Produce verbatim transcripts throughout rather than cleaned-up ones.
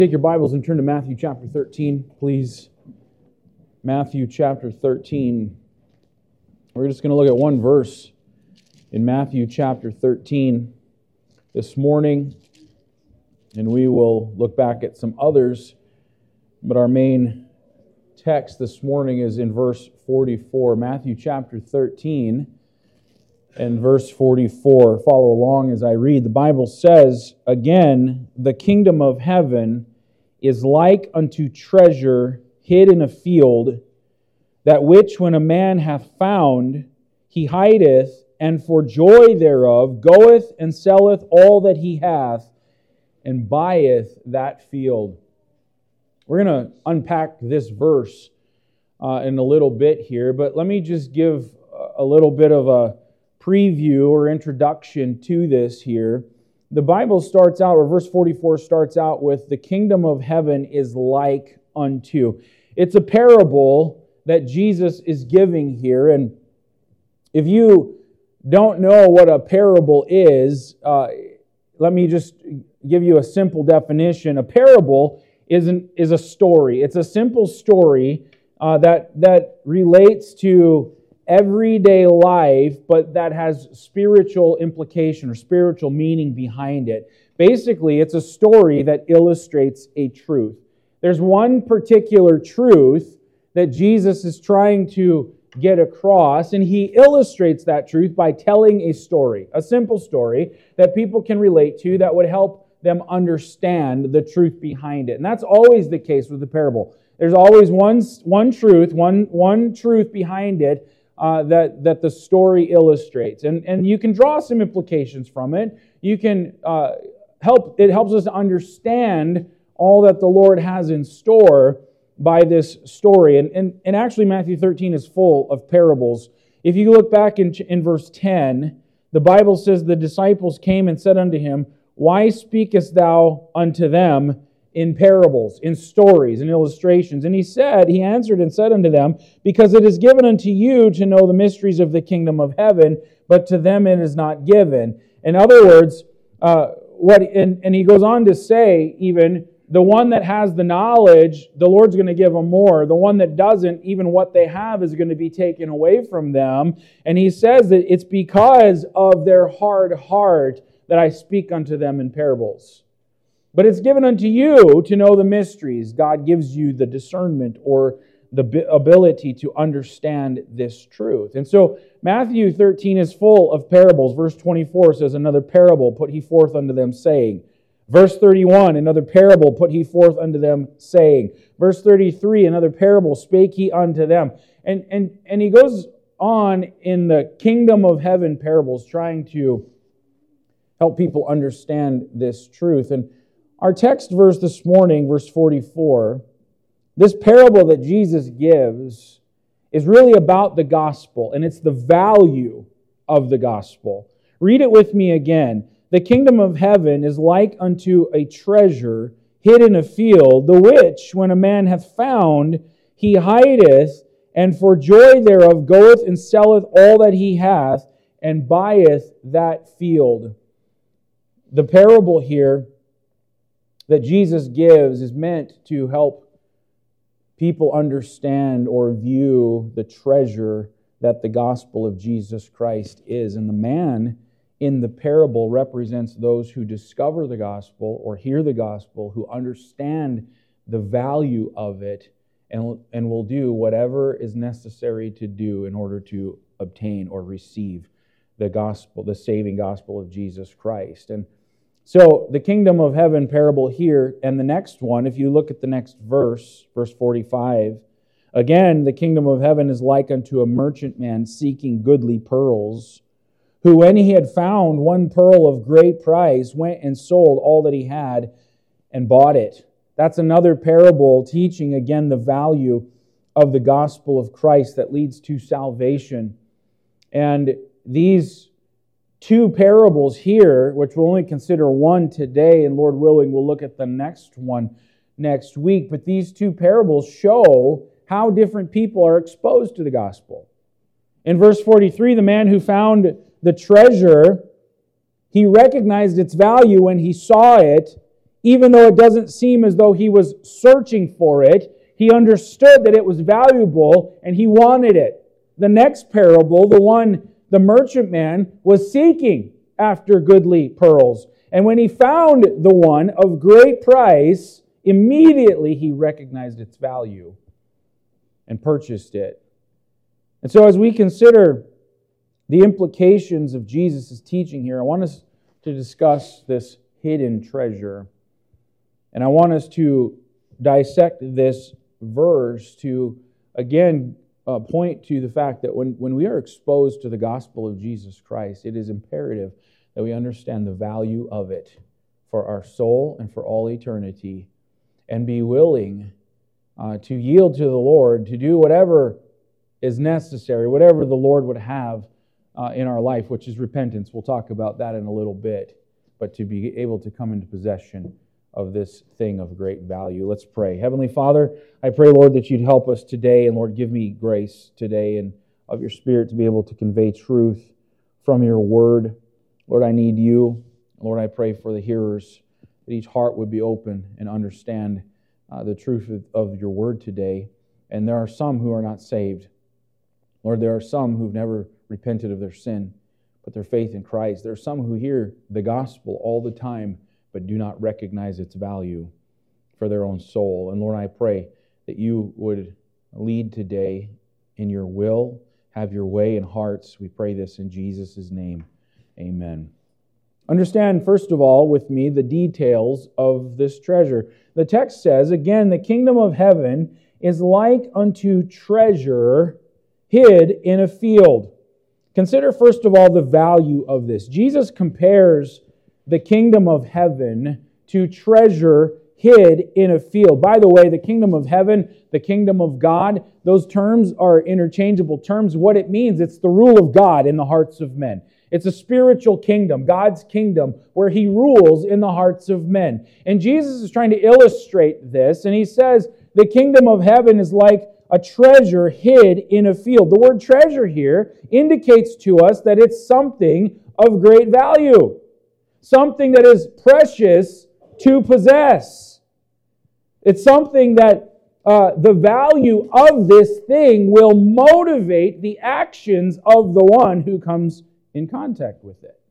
Take your Bibles and turn to Matthew chapter thirteen, please. Matthew chapter thirteen. We're just going to look at one verse in Matthew chapter thirteen this morning, and we will look back at some others. But our main text this morning is in verse forty-four. Matthew chapter thirteen and verse forty-four. Follow along as I read. The Bible says, "Again, the kingdom of heaven is like unto treasure hid in a field, that which when a man hath found, he hideth, and for joy thereof goeth and selleth all that he hath, and buyeth that field." We're going to unpack this verse uh, in a little bit here, but let me just give a little bit of a preview or introduction to this here. The Bible starts out, or verse forty-four starts out with, "The kingdom of heaven is like unto." It's a parable that Jesus is giving here, and if you don't know what a parable is, uh, let me just give you a simple definition. A parable is, an, is a story. It's a simple story uh, that, that relates to everyday life, but that has spiritual implication or spiritual meaning behind it. Basically, it's a story that illustrates a truth. There's one particular truth that Jesus is trying to get across, and He illustrates that truth by telling a story, a simple story that people can relate to that would help them understand the truth behind it. And that's always the case with the parable. There's always one, one truth, one, one truth behind it, Uh, that, that the story illustrates. And, and you can draw some implications from it. You can uh, help, it helps us to understand all that the Lord has in store by this story. And, and, and actually Matthew thirteen is full of parables. If you look back in, in verse ten, the Bible says, "The disciples came and said unto him, Why speakest thou unto them in parables, in stories, in illustrations? And he said, he answered and said unto them, Because it is given unto you to know the mysteries of the kingdom of heaven, but to them it is not given." In other words, uh, what and, and he goes on to say, even the one that has the knowledge, the Lord's going to give them more. The one that doesn't, even what they have is going to be taken away from them. And he says that it's because of their hard heart that I speak unto them in parables. But it's given unto you to know the mysteries. God gives you the discernment or the ability to understand this truth. And so Matthew thirteen is full of parables. Verse twenty-four says, "Another parable put he forth unto them, saying." Verse thirty-one, "Another parable put he forth unto them, saying." Verse thirty-three, "Another parable spake he unto them." And, and, and he goes on in the kingdom of heaven parables, trying to help people understand this truth. And our text verse this morning, verse forty-four, this parable that Jesus gives is really about the gospel, and it's the value of the gospel. Read it with me again. "The kingdom of heaven is like unto a treasure hid in a field, the which, when a man hath found, he hideth, and for joy thereof goeth and selleth all that he hath, and buyeth that field." The parable here that Jesus gives is meant to help people understand or view the treasure that the gospel of Jesus Christ is. And the man in the parable represents those who discover the gospel or hear the gospel, who understand the value of it, and, and will do whatever is necessary to do in order to obtain or receive the gospel, the saving gospel of Jesus Christ. And so the kingdom of heaven parable here, and the next one, if you look at the next verse, verse forty-five, "Again, the kingdom of heaven is like unto a merchantman seeking goodly pearls, who when he had found one pearl of great price, went and sold all that he had and bought it." That's another parable teaching, again, the value of the gospel of Christ that leads to salvation. And these two parables here, which we'll only consider one today, and Lord willing, we'll look at the next one next week. But these two parables show how different people are exposed to the gospel. In verse forty-three, the man who found the treasure, he recognized its value when he saw it even though it doesn't seem as though he was searching for it, he understood that it was valuable and he wanted it. The next parable, the one, the merchantman, was seeking after goodly pearls. And when he found the one of great price, immediately he recognized its value and purchased it. And so as we consider the implications of Jesus' teaching here, I want us to discuss this hidden treasure. And I want us to dissect this verse to, again, uh, point to the fact that when, when we are exposed to the gospel of Jesus Christ, it is imperative that we understand the value of it for our soul and for all eternity, and be willing uh, to yield to the Lord, to do whatever is necessary, whatever the Lord would have uh, in our life, which is repentance. We'll talk about that in a little bit, but to be able to come into possession of this thing of great value. Let's pray. Heavenly Father, I pray, Lord, that you'd help us today, and Lord, give me grace today and of your Spirit to be able to convey truth from your word. Lord, I need you. Lord, I pray for the hearers, that each heart would be open and understand uh, the truth of, of your word today. And there are some who are not saved. Lord, there are some who've never repented of their sin, put their faith in Christ. There are some who hear the gospel all the time, but do not recognize its value for their own soul. And Lord, I pray that you would lead today in your will, have your way in hearts. We pray this in Jesus' name. Amen. Understand, first of all, with me, the details of this treasure. The text says, again, the kingdom of heaven is like unto treasure hid in a field. Consider, first of all, the value of this. Jesus compares the kingdom of heaven to treasure hid in a field. By the way, the kingdom of heaven, the kingdom of God, those terms are interchangeable terms. What it means, it's the rule of God in the hearts of men. It's a spiritual kingdom, God's kingdom, where He rules in the hearts of men. And Jesus is trying to illustrate this, and He says the kingdom of heaven is like a treasure hid in a field. The word treasure here indicates to us that it's something of great value. Something that is precious to possess. It's something that uh, the value of this thing will motivate the actions of the one who comes in contact with it.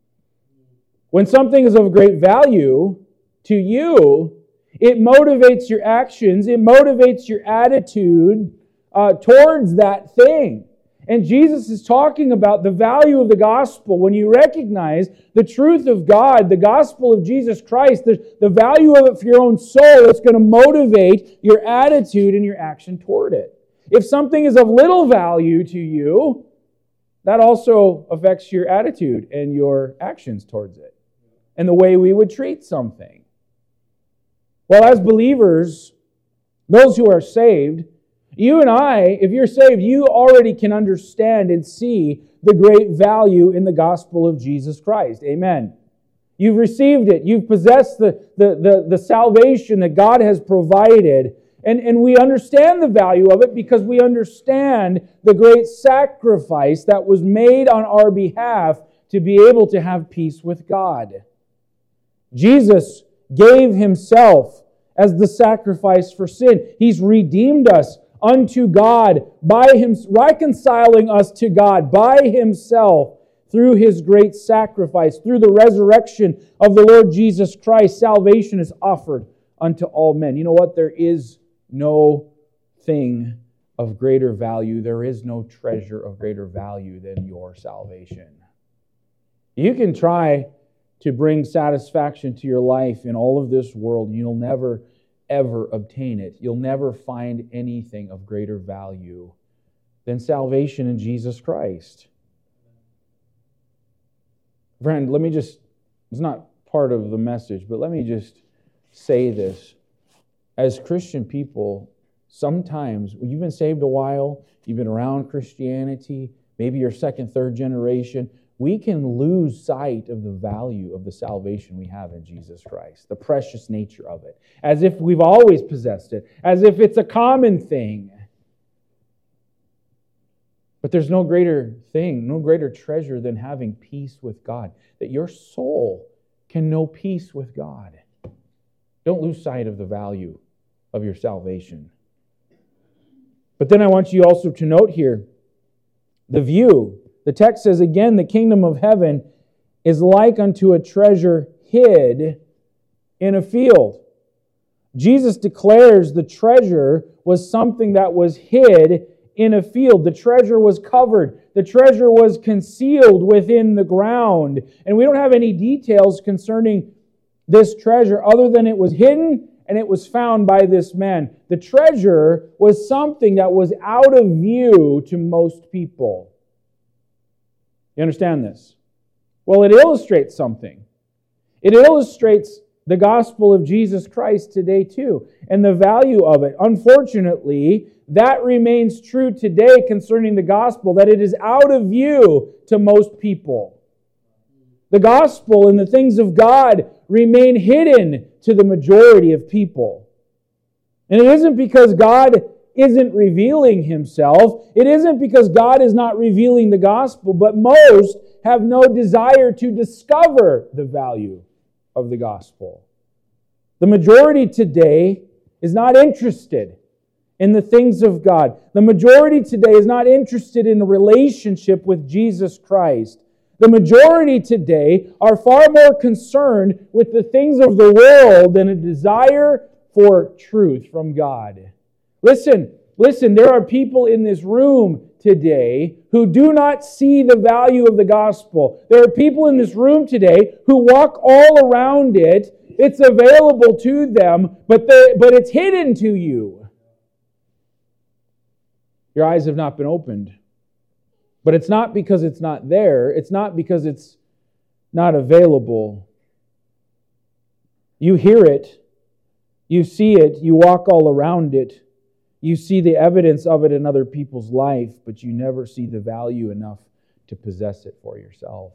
When something is of great value to you, it motivates your actions, it motivates your attitude uh, towards that thing. And Jesus is talking about the value of the gospel. When you recognize the truth of God, the gospel of Jesus Christ, the, the value of it for your own soul, it's going to motivate your attitude and your action toward it. If something is of little value to you, that also affects your attitude and your actions towards it, and the way we would treat something. Well, as believers, those who are saved, you and I, if you're saved, you already can understand and see the great value in the gospel of Jesus Christ. Amen. You've received it. You've possessed the, the, the, the salvation that God has provided. And, and we understand the value of it because we understand the great sacrifice that was made on our behalf to be able to have peace with God. Jesus gave Himself as the sacrifice for sin. He's redeemed us unto God by Him, reconciling us to God by Himself through His great sacrifice. Through the resurrection of the Lord Jesus Christ, salvation is offered unto all men. You know what? There is no thing of greater value. There is no treasure of greater value than your salvation. You can try to bring satisfaction to your life in all of this world. You'll never, ever obtain it. You'll never find anything of greater value than salvation in Jesus Christ. Friend, let me just, it's not part of the message, but let me just say this. As Christian people, sometimes when you've been saved a while, you've been around Christianity, maybe you're second, third generation, we can lose sight of the value of the salvation we have in Jesus Christ, the precious nature of it, as if we've always possessed it, as if it's a common thing. But there's no greater thing, no greater treasure than having peace with God, that your soul can know peace with God. Don't lose sight of the value of your salvation. But then I want you also to note here the view. The text says again, the kingdom of heaven is like unto a treasure hid in a field. Jesus declares the treasure was something that was hid in a field. The treasure was covered. The treasure was concealed within the ground. And we don't have any details concerning this treasure other than it was hidden and it was found by this man. The treasure was something that was out of view to most people. You understand this? Well, it illustrates something. It illustrates the gospel of Jesus Christ today too, and the value of it. Unfortunately, that remains true today concerning the gospel, that it is out of view to most people. The gospel and the things of God remain hidden to the majority of people. And it isn't because God isn't revealing Himself. It isn't because God is not revealing the gospel, but most have no desire to discover the value of the gospel. The majority today is not interested in the things of God. The majority today is not interested in a relationship with Jesus Christ. The majority today are far more concerned with the things of the world than a desire for truth from God. Listen, listen, there are people in this room today who do not see the value of the gospel. There are people in this room today who walk all around it. It's available to them, but, but it's hidden to you. Your eyes have not been opened. But it's not because it's not there. It's not because it's not available. You hear it. You see it. You walk all around it. You see the evidence of it in other people's life, but you never see the value enough to possess it for yourself.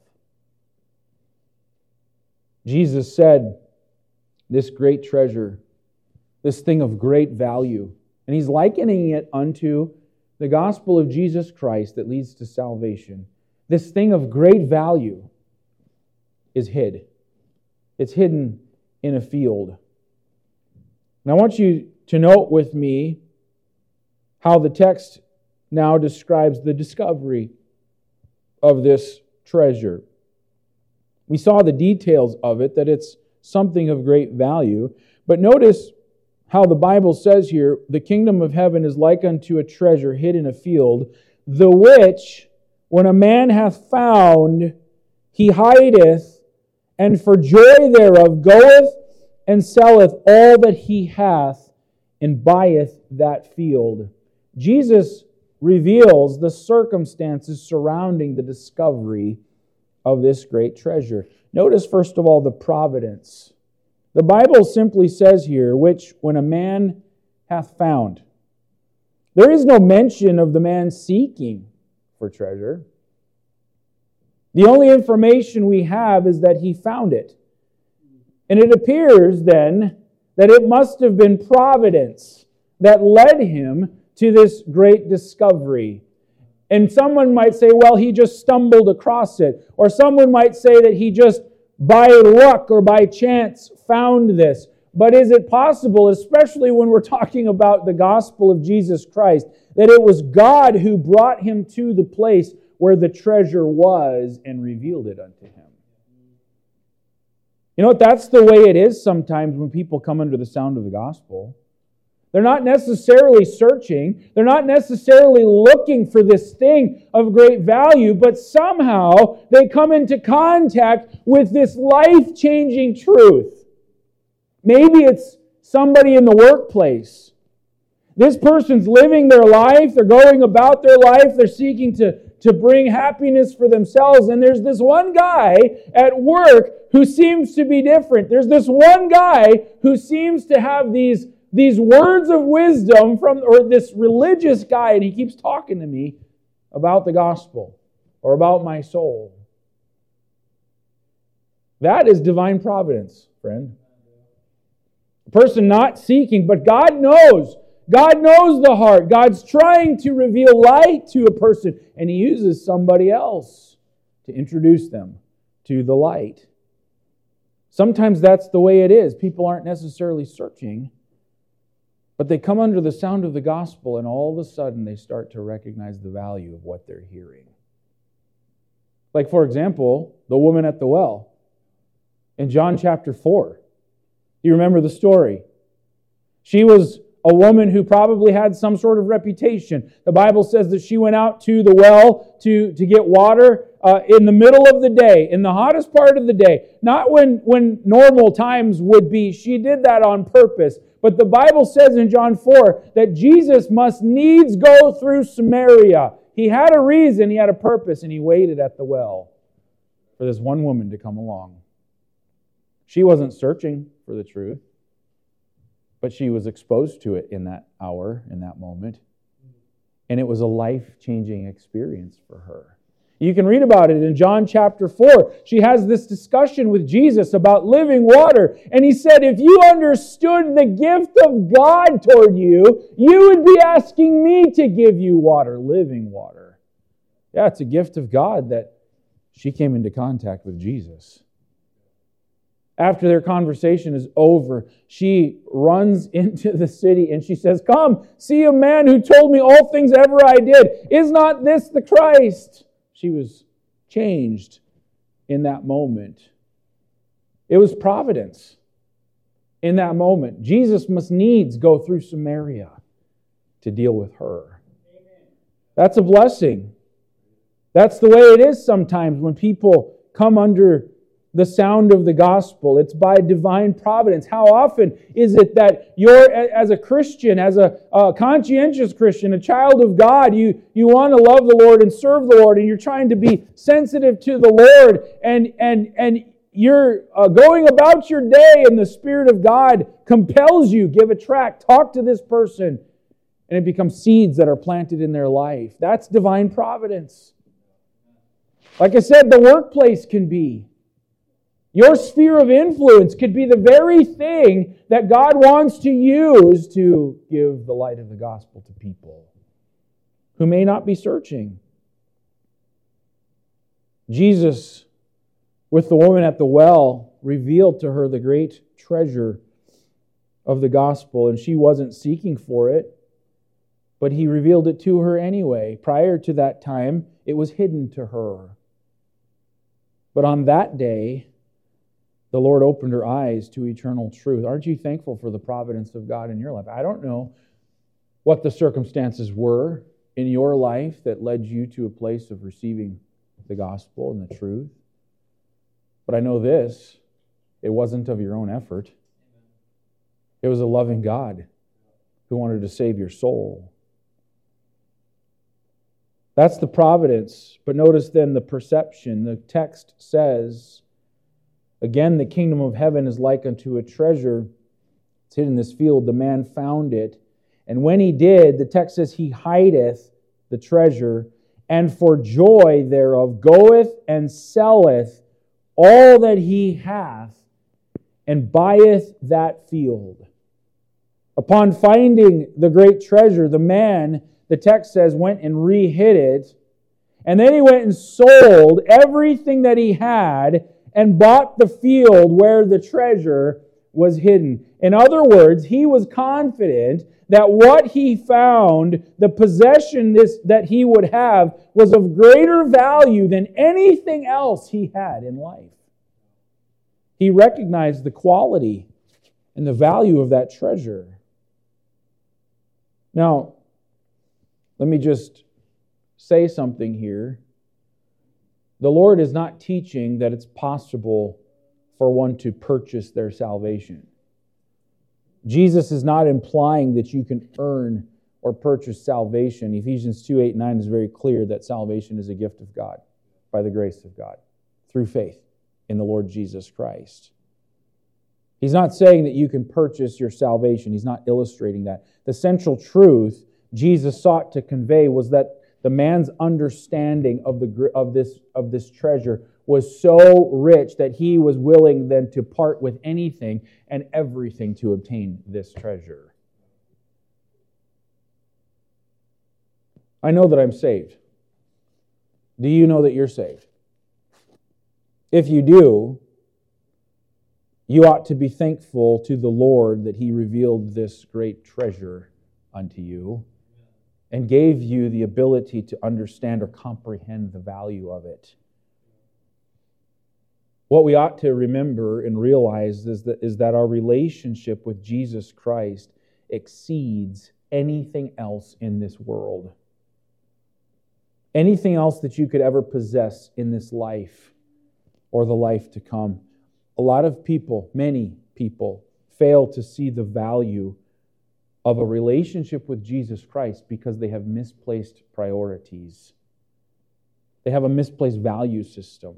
Jesus said, this great treasure, this thing of great value, and He's likening it unto the gospel of Jesus Christ that leads to salvation. This thing of great value is hid. It's hidden in a field. And I want you to note with me how the text now describes the discovery of this treasure. We saw the details of it, that it's something of great value. But notice how the Bible says here, the kingdom of heaven is like unto a treasure hid in a field, the which, when a man hath found, he hideth, and for joy thereof goeth and selleth all that he hath, and buyeth that field. Jesus reveals the circumstances surrounding the discovery of this great treasure. Notice, first of all, the providence. The Bible simply says here, which when a man hath found. There is no mention of the man seeking for treasure. The only information we have is that he found it. And it appears then that it must have been providence that led him to this great discovery. And someone might say, well, he just stumbled across it. Or someone might say that he just by luck or by chance found this. But is it possible, especially when we're talking about the gospel of Jesus Christ, that it was God who brought him to the place where the treasure was and revealed it unto him? You know what? That's the way it is sometimes when people come under the sound of the gospel. They're not necessarily searching. They're not necessarily looking for this thing of great value, but somehow they come into contact with this life-changing truth. Maybe it's somebody in the workplace. This person's living their life. They're going about their life. They're seeking to, to bring happiness for themselves. And there's this one guy at work who seems to be different. There's this one guy who seems to have these These words of wisdom from, or this religious guy, and he keeps talking to me about the gospel or about my soul. That is divine providence, friend. A person not seeking, but God knows. God knows the heart. God's trying to reveal light to a person, and He uses somebody else to introduce them to the light. Sometimes that's the way it is. People aren't necessarily searching, but they come under the sound of the gospel, and all of a sudden they start to recognize the value of what they're hearing. Like, for example, the woman at the well in John chapter four. Do you remember the story? She was a woman who probably had some sort of reputation. The Bible says that she went out to the well to, to get water uh, in the middle of the day, in the hottest part of the day. Not when, when normal times would be. She did that on purpose. But the Bible says in John four that Jesus must needs go through Samaria. He had a reason, he had a purpose, and he waited at the well for this one woman to come along. She wasn't searching for the truth, but she was exposed to it in that hour, in that moment. And it was a life-changing experience for her. You can read about it in John chapter four. She has this discussion with Jesus about living water. And he said, if you understood the gift of God toward you, you would be asking me to give you water, living water. Yeah, it's a gift of God that she came into contact with Jesus. After their conversation is over, she runs into the city and she says, come, see a man who told me all things ever I did. Is not this the Christ? She was changed in that moment. It was providence in that moment. Jesus must needs go through Samaria to deal with her. That's a blessing. That's the way it is sometimes when people come under the sound of the gospel. It's by divine providence. How often is it that you're, as a Christian, as a, a conscientious Christian, a child of God, you, you want to love the Lord and serve the Lord, and you're trying to be sensitive to the Lord, and, and, and you're uh, going about your day, and the Spirit of God compels you, give a tract, talk to this person, and it becomes seeds that are planted in their life. That's divine providence. Like I said, the workplace can be. Your sphere of influence could be the very thing that God wants to use to give the light of the gospel to people who may not be searching. Jesus, with the woman at the well, revealed to her the great treasure of the gospel, and she wasn't seeking for it, but He revealed it to her anyway. Prior to that time, it was hidden to her. But on that day, the Lord opened her eyes to eternal truth. Aren't you thankful for the providence of God in your life? I don't know what the circumstances were in your life that led you to a place of receiving the gospel and the truth. But I know this, it wasn't of your own effort. It was a loving God who wanted to save your soul. That's the providence. But notice then the perception. The text says, again, the kingdom of heaven is like unto a treasure. It's hid in this field. The man found it. And when he did, the text says, he hideth the treasure, and for joy thereof goeth and selleth all that he hath, and buyeth that field. Upon finding the great treasure, the man, the text says, went and re-hid it. And then he went and sold everything that he had and bought the field where the treasure was hidden. In other words, he was confident that what he found, the possession this, that he would have, was of greater value than anything else he had in life. He recognized the quality and the value of that treasure. Now, let me just say something here. The Lord is not teaching that it's possible for one to purchase their salvation. Jesus is not implying that you can earn or purchase salvation. Ephesians two, eight, nine is very clear that salvation is a gift of God by the grace of God through faith in the Lord Jesus Christ. He's not saying that you can purchase your salvation. He's not illustrating that. The central truth Jesus sought to convey was that the man's understanding of the of this of this treasure was so rich that he was willing then to part with anything and everything to obtain this treasure. I know that I'm saved. Do you know that you're saved? If you do, you ought to be thankful to the Lord that He revealed this great treasure unto you and gave you the ability to understand or comprehend the value of it. What we ought to remember and realize is that, is that our relationship with Jesus Christ exceeds anything else in this world. Anything else that you could ever possess in this life or the life to come. A lot of people, many people, fail to see the value of a relationship with Jesus Christ because they have misplaced priorities. They have a misplaced value system.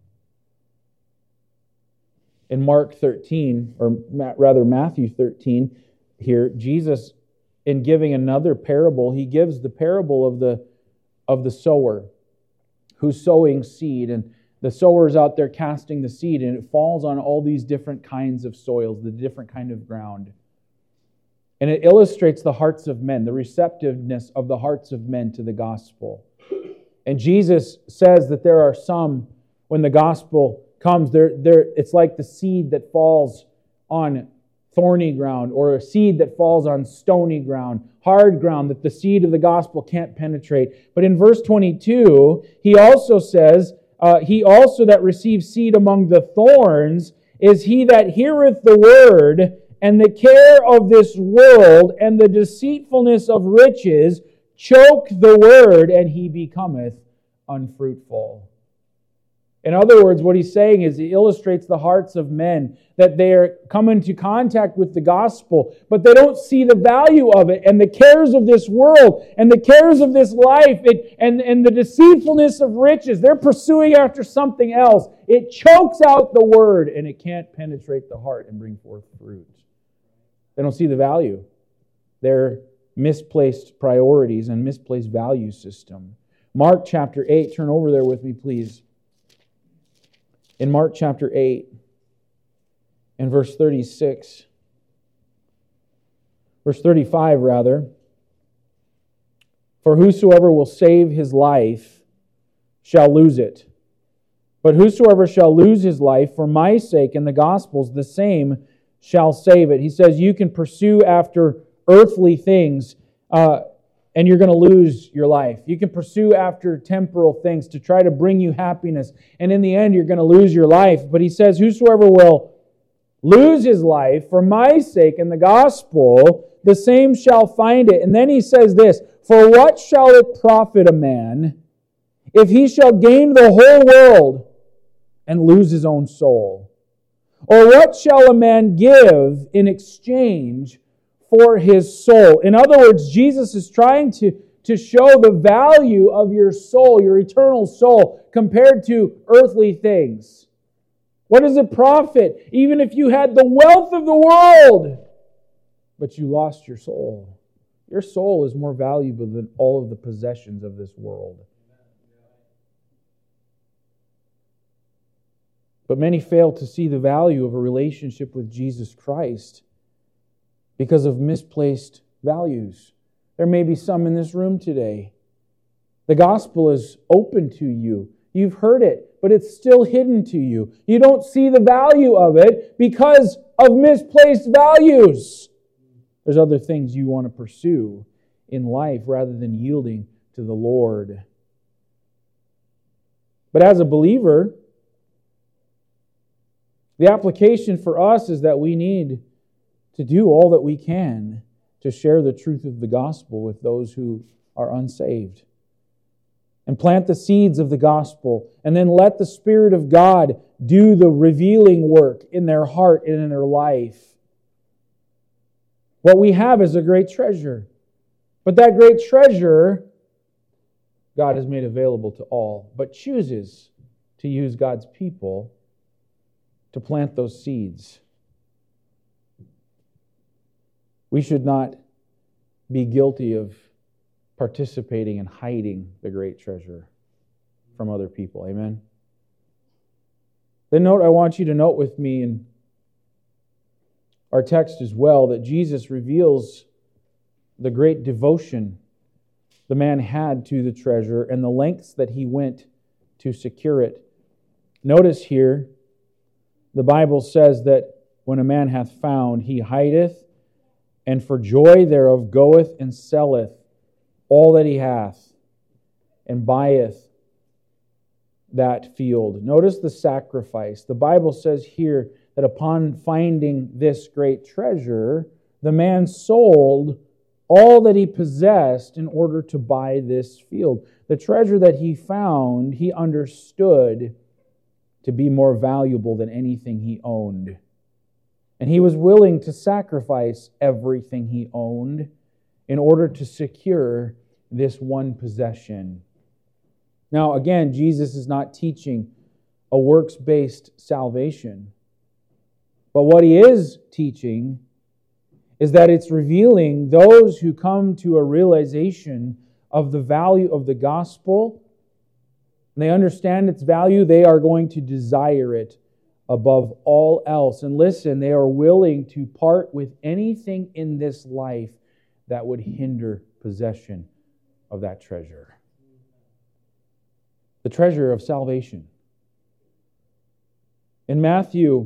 In Mark thirteen, or rather Matthew thirteen, here, Jesus, in giving another parable, He gives the parable of the, of the sower who's sowing seed. And the sower's out there casting the seed, and it falls on all these different kinds of soils, the different kind of ground. And it illustrates the hearts of men, the receptiveness of the hearts of men to the gospel. And Jesus says that there are some, when the gospel comes, they're, they're, it's like the seed that falls on thorny ground, or a seed that falls on stony ground, hard ground that the seed of the gospel can't penetrate. But in verse twenty-two, He also says, uh, He also that receives seed among the thorns is he that heareth the word, and the care of this world and the deceitfulness of riches choke the word, and he becometh unfruitful. In other words, what he's saying is he illustrates the hearts of men, that they are come into contact with the gospel, but they don't see the value of it, and the cares of this world, and the cares of this life, it, and, and the deceitfulness of riches. They're pursuing after something else. It chokes out the word, and it can't penetrate the heart and bring forth fruit. They don't see the value. They're misplaced priorities and misplaced value system. Mark chapter eight, turn over there with me, please. In Mark chapter eight and verse thirty-six, verse thirty-five rather, for whosoever will save his life shall lose it. But whosoever shall lose his life for my sake and the gospel's, the same shall save it. He says you can pursue after earthly things, uh, and you're going to lose your life. You can pursue after temporal things to try to bring you happiness, and in the end you're going to lose your life. But he says, whosoever will lose his life for my sake and the gospel, the same shall find it. And then he says this, for what shall it profit a man if he shall gain the whole world and lose his own soul? Or what shall a man give in exchange for his soul? In other words, Jesus is trying to, to show the value of your soul, your eternal soul, compared to earthly things. What does it profit, even if you had the wealth of the world, but you lost your soul? Your soul is more valuable than all of the possessions of this world. But many fail to see the value of a relationship with Jesus Christ because of misplaced values. There may be some in this room today. The gospel is open to you. You've heard it, but it's still hidden to you. You don't see the value of it because of misplaced values. There's other things you want to pursue in life rather than yielding to the Lord. But as a believer, the application for us is that we need to do all that we can to share the truth of the gospel with those who are unsaved. And plant the seeds of the gospel, and then let the Spirit of God do the revealing work in their heart and in their life. What we have is a great treasure. But that great treasure, God has made available to all, but chooses to use God's people to plant those seeds. We should not be guilty of participating and hiding the great treasure from other people. Amen? The note I want you to note with me in our text as well, that Jesus reveals the great devotion the man had to the treasure and the lengths that he went to secure it. Notice here, the Bible says that when a man hath found, he hideth, and for joy thereof goeth and selleth all that he hath, and buyeth that field. Notice the sacrifice. The Bible says here that upon finding this great treasure, the man sold all that he possessed in order to buy this field. The treasure that he found, he understood to be more valuable than anything he owned. And he was willing to sacrifice everything he owned in order to secure this one possession. Now, again, Jesus is not teaching a works-based salvation. But what he is teaching is that it's revealing those who come to a realization of the value of the gospel, and they understand its value, they are going to desire it above all else. And listen, they are willing to part with anything in this life that would hinder possession of that treasure. The treasure of salvation. In Matthew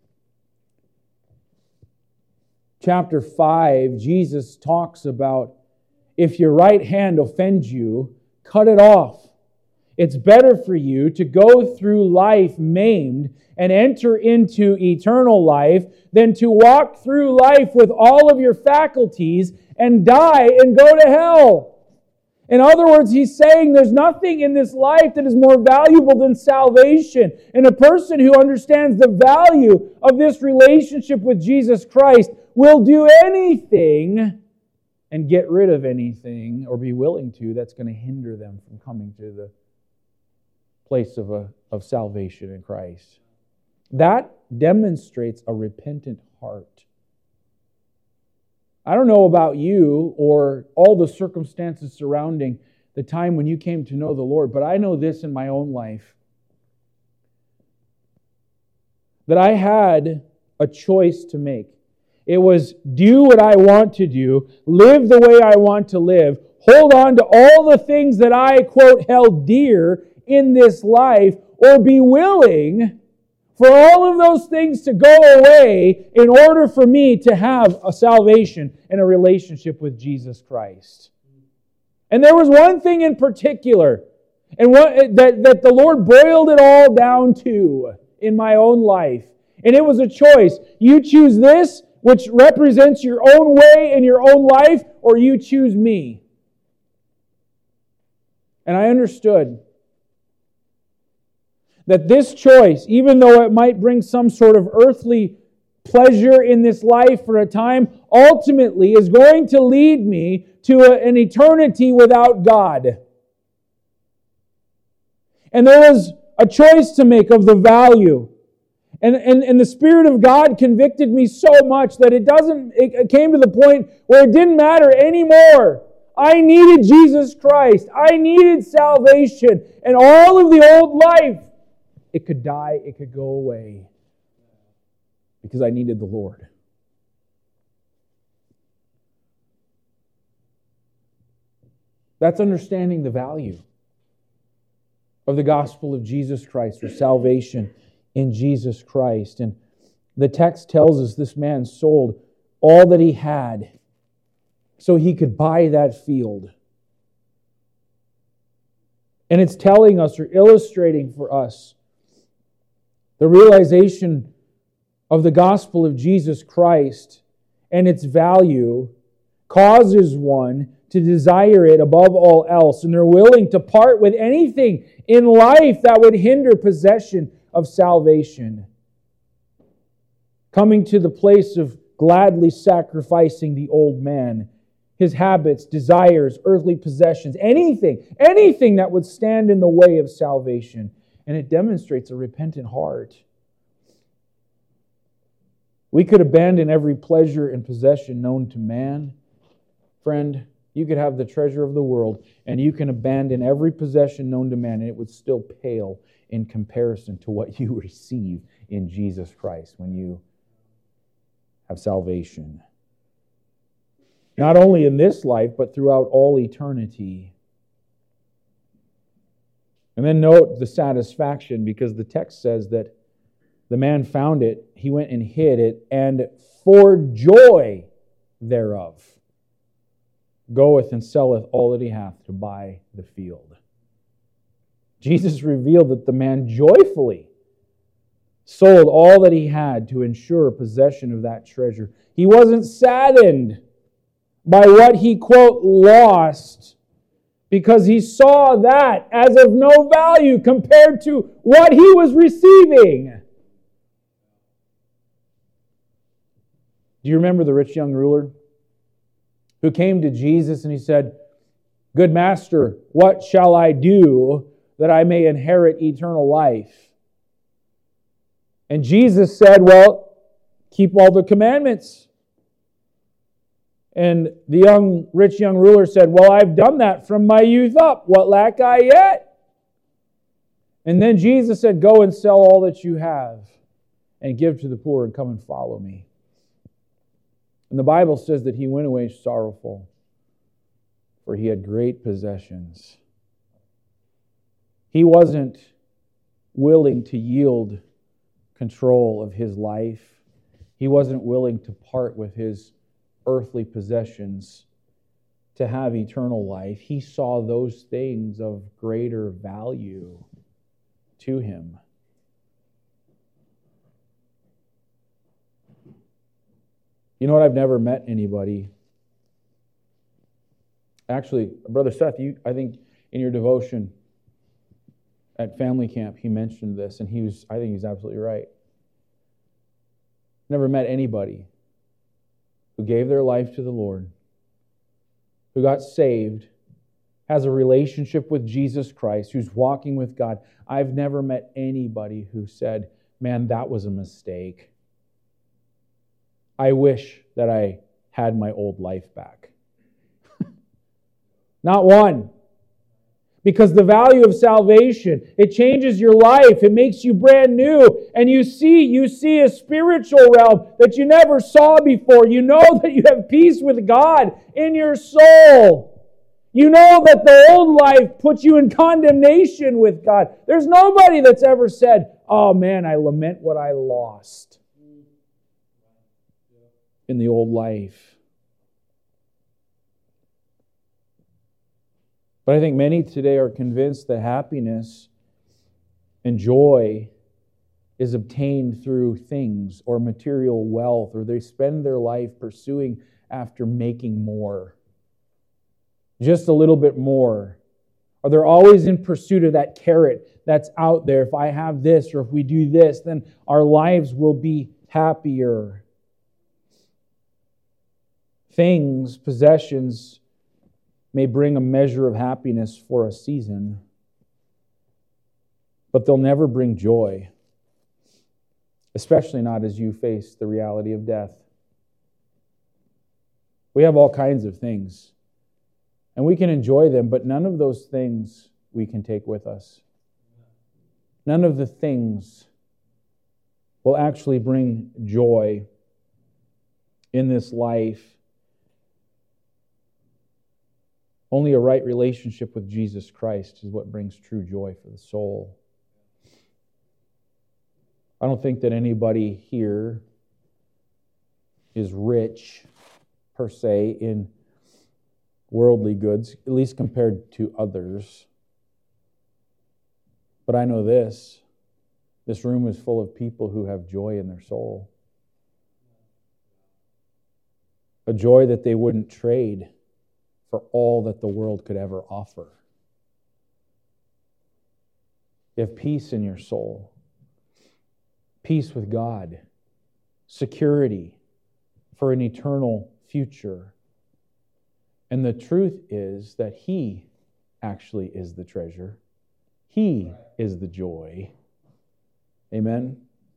chapter five, Jesus talks about if your right hand offends you, cut it off. It's better for you to go through life maimed and enter into eternal life than to walk through life with all of your faculties and die and go to hell. In other words, he's saying there's nothing in this life that is more valuable than salvation. And a person who understands the value of this relationship with Jesus Christ will do anything and get rid of anything, or be willing to, that's going to hinder them from coming to the place of, a, of salvation in Christ. That demonstrates a repentant heart. I don't know about you or all the circumstances surrounding the time when you came to know the Lord, but I know this in my own life, that I had a choice to make. It was do what I want to do, live the way I want to live, hold on to all the things that I, quote, held dear in this life, or be willing for all of those things to go away in order for me to have a salvation and a relationship with Jesus Christ. And there was one thing in particular, and what, that, that the Lord boiled it all down to in my own life. And it was a choice. You choose this, which represents your own way in your own life, or you choose me. And I understood that this choice, even though it might bring some sort of earthly pleasure in this life for a time, ultimately is going to lead me to a, an eternity without God. And there was a choice to make of the value. And, and, and the Spirit of God convicted me so much that it doesn't, it came to the point where it didn't matter anymore. I needed Jesus Christ. I needed salvation. And all of the old life, it could die, it could go away. Because I needed the Lord. That's understanding the value of the gospel of Jesus Christ, or salvation in Jesus Christ. And the text tells us this man sold all that he had so he could buy that field. And it's telling us, or illustrating for us, the realization of the gospel of Jesus Christ and its value causes one to desire it above all else. And they're willing to part with anything in life that would hinder possession of salvation. Coming to the place of gladly sacrificing the old man, his habits, desires, earthly possessions, anything, anything that would stand in the way of salvation. And it demonstrates a repentant heart. We could abandon every pleasure and possession known to man. Friend, you could have the treasure of the world, and you can abandon every possession known to man, and it would still pale in comparison to what you receive in Jesus Christ when you have salvation. Not only in this life, but throughout all eternity. And then note the satisfaction, because the text says that the man found it, he went and hid it, and for joy thereof goeth and selleth all that he hath to buy the field. Jesus revealed that the man joyfully sold all that he had to ensure possession of that treasure. He wasn't saddened by what he, quote, lost, because he saw that as of no value compared to what he was receiving. Do you remember the rich young ruler who came to Jesus and he said, "Good master, what shall I do that I may inherit eternal life?" And Jesus said, "Well, keep all the commandments." And the young, rich young ruler said, "Well, I've done that from my youth up. What lack I yet?" And then Jesus said, "Go and sell all that you have and give to the poor and come and follow me." And the Bible says that he went away sorrowful, for he had great possessions. He wasn't willing to yield control of his life. He wasn't willing to part with his earthly possessions to have eternal life. He saw those things of greater value to him. You know what? I've never met anybody. Actually, Brother Seth, you, I think in your devotion at family camp, he mentioned this, and he was, I think he's absolutely right. Never met anybody who gave their life to the Lord, who got saved, has a relationship with Jesus Christ, who's walking with God. I've never met anybody who said, "Man, that was a mistake. I wish that I had my old life back." Not one. Because the value of salvation, it changes your life. It makes you brand new. And you see, you see a spiritual realm that you never saw before. You know that you have peace with God in your soul. You know that the old life puts you in condemnation with God. There's nobody that's ever said, "Oh man, I lament what I lost in the old life." But I think many today are convinced that happiness and joy is obtained through things or material wealth, or they spend their life pursuing after making more. Just a little bit more. Or they're always in pursuit of that carrot that's out there. If I have this or if we do this, then our lives will be happier. Things, possessions, may bring a measure of happiness for a season, but they'll never bring joy, especially not as you face the reality of death. We have all kinds of things, and we can enjoy them, but none of those things we can take with us. None of the things will actually bring joy in this life. Only a right relationship with Jesus Christ is what brings true joy for the soul. I don't think that anybody here is rich, per se, in worldly goods, at least compared to others. But I know this, this room is full of people who have joy in their soul. A joy that they wouldn't trade for all that the world could ever offer. You have peace in your soul, peace with God, security for an eternal future. And the truth is that He actually is the treasure. He is the joy. Amen?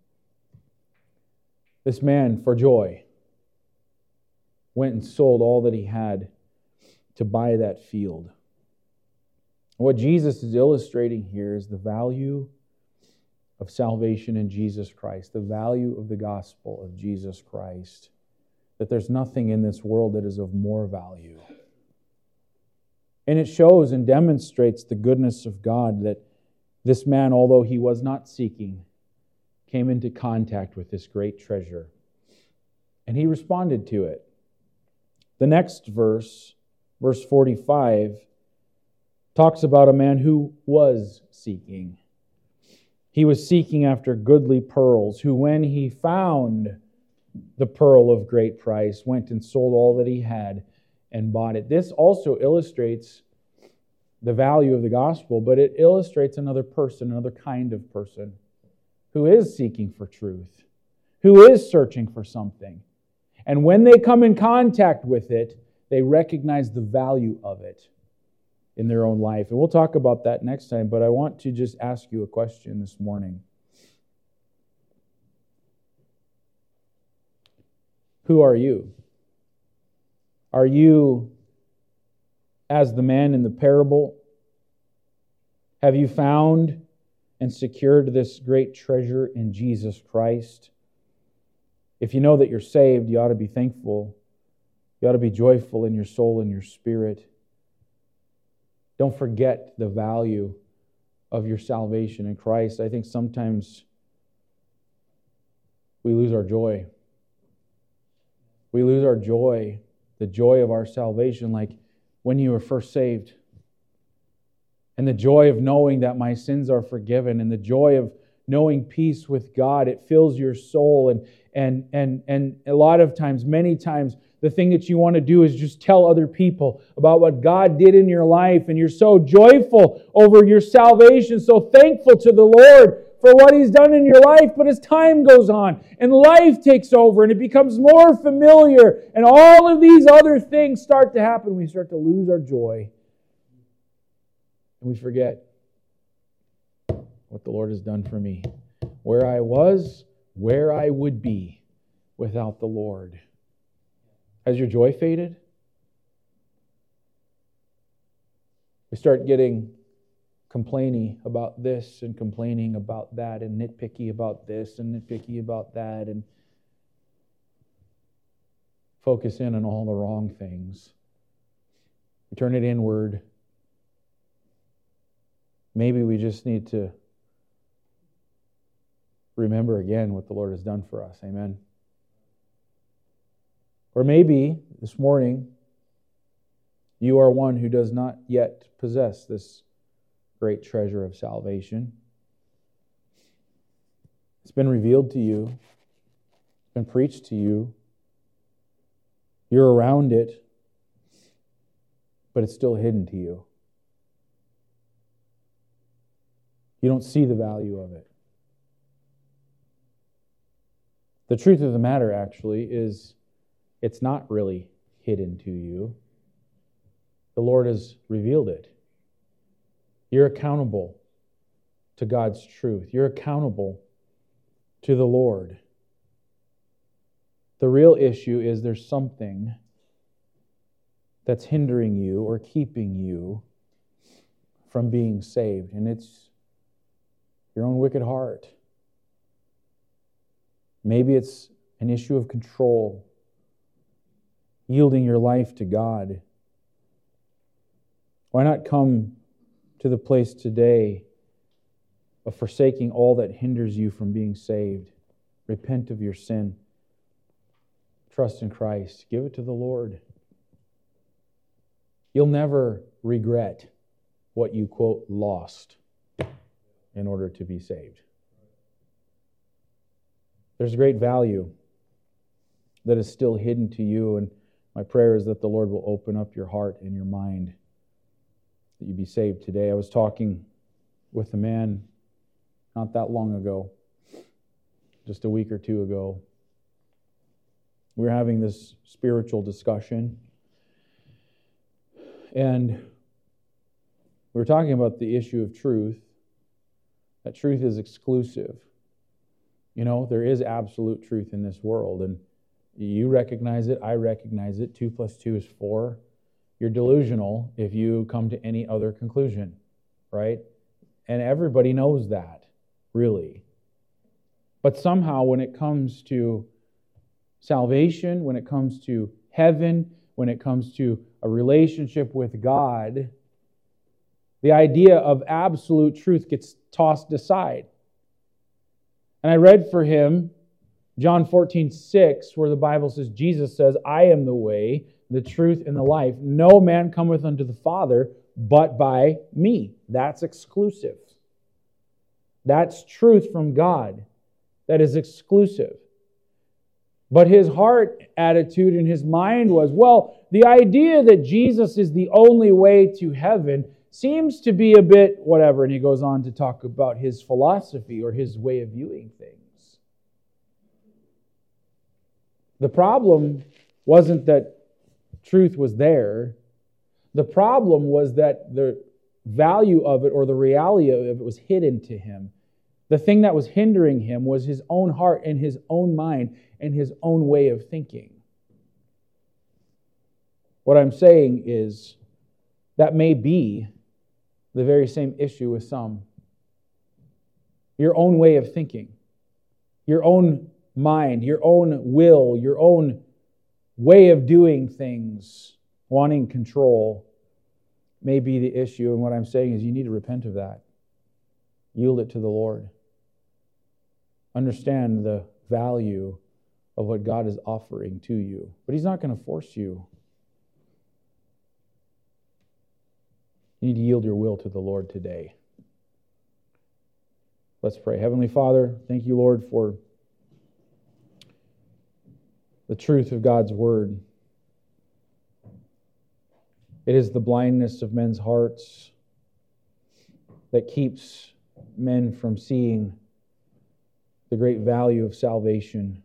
This man, for joy, went and sold all that he had to buy that field. What Jesus is illustrating here is the value of salvation in Jesus Christ, the value of the gospel of Jesus Christ, that there's nothing in this world that is of more value. And it shows and demonstrates the goodness of God that this man, although he was not seeking, came into contact with this great treasure. And he responded to it. The next verse, verse forty-five, talks about a man who was seeking. He was seeking after goodly pearls, who when he found the pearl of great price, went and sold all that he had and bought it. This also illustrates the value of the gospel, but it illustrates another person, another kind of person who is seeking for truth, who is searching for something. And when they come in contact with it, they recognize the value of it in their own life. And we'll talk about that next time, but I want to just ask you a question this morning. Who are you? Are you as the man in the parable? Have you found and secured this great treasure in Jesus Christ? If you know that you're saved, you ought to be thankful. You ought to be joyful in your soul and your spirit. Don't forget the value of your salvation in Christ. I think sometimes we lose our joy. We lose our joy, the joy of our salvation, like when you were first saved. And the joy of knowing that my sins are forgiven, and the joy of knowing peace with God, it fills your soul. And and and and a lot of times, many times, the thing that you want to do is just tell other people about what God did in your life, and you're so joyful over your salvation, so thankful to the Lord for what He's done in your life. But as time goes on and life takes over and it becomes more familiar and all of these other things start to happen, we start to lose our joy. And we forget what the Lord has done for me. Where I was, where I would be without the Lord. Has your joy faded? We start getting complaining about this and complaining about that and nitpicky about this and nitpicky about that and focus in on all the wrong things. We turn it inward. Maybe we just need to remember again what the Lord has done for us. Amen. Or maybe this morning you are one who does not yet possess this great treasure of salvation. It's been revealed to you. It's been preached to you. You're around it, but it's still hidden to you. You don't see the value of it. The truth of the matter, actually, is it's not really hidden to you. The Lord has revealed it. You're accountable to God's truth. You're accountable to the Lord. The real issue is there's something that's hindering you or keeping you from being saved, and it's your own wicked heart. Maybe it's an issue of control, yielding your life to God. Why not come to the place today of forsaking all that hinders you from being saved? Repent of your sin. Trust in Christ. Give it to the Lord. You'll never regret what you, quote, lost in order to be saved. There's great value that is still hidden to you, and my prayer is that the Lord will open up your heart and your mind, that you be saved today. I was talking with a man not that long ago, just a week or two ago. We were having this spiritual discussion, and we were talking about the issue of truth, that truth is exclusive. You know, there is absolute truth in this world, and you recognize it, I recognize it. Two plus two is four. You're delusional if you come to any other conclusion, right? And everybody knows that, really. But somehow when it comes to salvation, when it comes to heaven, when it comes to a relationship with God, the idea of absolute truth gets tossed aside. And I read for him John fourteen six, where the Bible says, Jesus says, I am the way, the truth, and the life. No man cometh unto the Father but by me. That's exclusive. That's truth from God. That is exclusive. But his heart attitude and his mind was, well, the idea that Jesus is the only way to heaven seems to be a bit whatever. And he goes on to talk about his philosophy or his way of viewing things. The problem wasn't that truth was there. The problem was that the value of it or the reality of it was hidden to him. The thing that was hindering him was his own heart and his own mind and his own way of thinking. What I'm saying is that may be the very same issue with some. Your own way of thinking, your own mind, your own will, your own way of doing things, wanting control, may be the issue. And what I'm saying is you need to repent of that. Yield it to the Lord. Understand the value of what God is offering to you. But He's not going to force you. You need to yield your will to the Lord today. Let's pray. Heavenly Father, thank you, Lord, for the truth of God's Word. It is the blindness of men's hearts that keeps men from seeing the great value of salvation.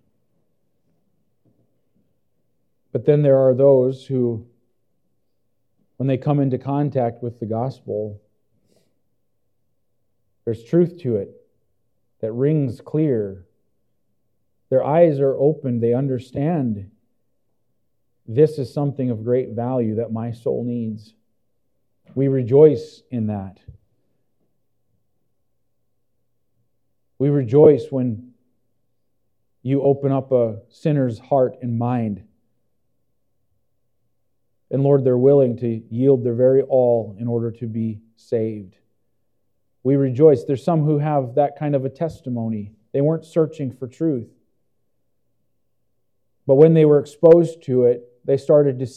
But then there are those who, when they come into contact with the gospel, there's truth to it that rings clear. Their eyes are opened. They understand this is something of great value that my soul needs. We rejoice in that. We rejoice when you open up a sinner's heart and mind. And Lord, they're willing to yield their very all in order to be saved. We rejoice. There's some who have that kind of a testimony. They weren't searching for truth. But when they were exposed to it, they started to